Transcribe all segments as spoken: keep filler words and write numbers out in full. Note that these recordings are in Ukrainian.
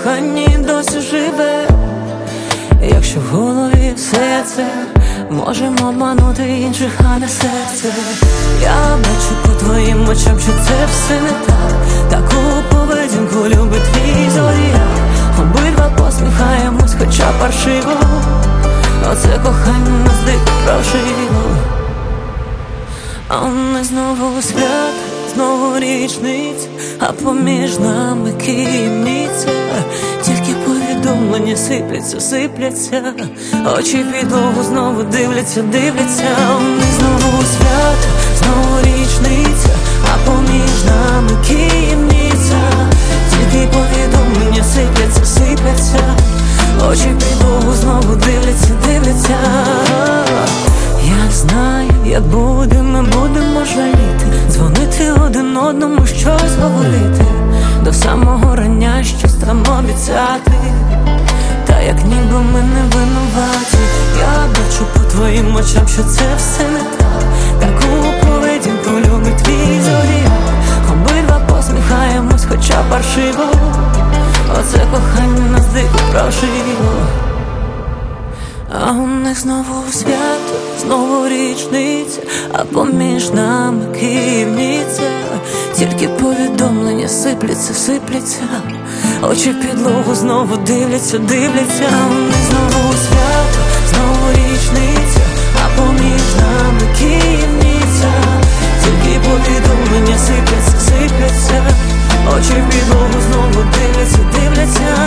коханні досі живе. Якщо в голові все це можемо обманути інших, а не серце. Я бачу по твоїм очам, що це все не так. Таку поведінку любить твій зодіак. Обидва посміхаємось, хоча паршиво. Оце кохання нас дико прошило. А не знову свят, знову річниця, а поміж нами Київниця. Тільки повідомлення сипляться, сипляться, очі підлогу знову дивляться, дивляться. А не знову свят, знову річниця, а поміж нами Київниця. Тільки повідомлення сипляться, сипляться, очі підлогу знову дивляться, дивляться. Я знаю, як буде, ми будемо жаліти, дзвонити один одному, щось говорити, до самого рання щось там обіцяти. Та як ніби ми не винуваті. Я бачу по твоїм очам, що це все не так. Таку поведінку любить твій зодіак. Обидва посміхаємось, хоча паршиво. Оце кохання нас дико прошило. А у них знову свято, знову річниця, а поміж нами Київниця. Тільки повідомлення сипляться, сипляться, очі підлогу знову дивляться, дивляться. А у них знову свято, знову річниця, а поміж нами Київниця. Тільки повідомлення сипляться, сипляться, очі підлогу знову дивляться, дивляться.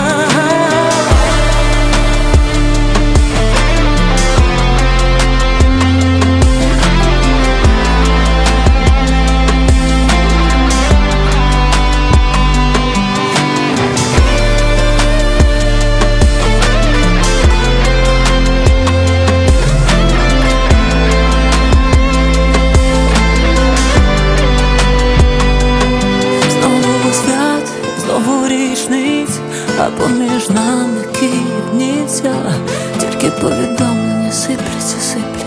А поміж нами Київниця. Тільки повідомлення сипляться, сипляться.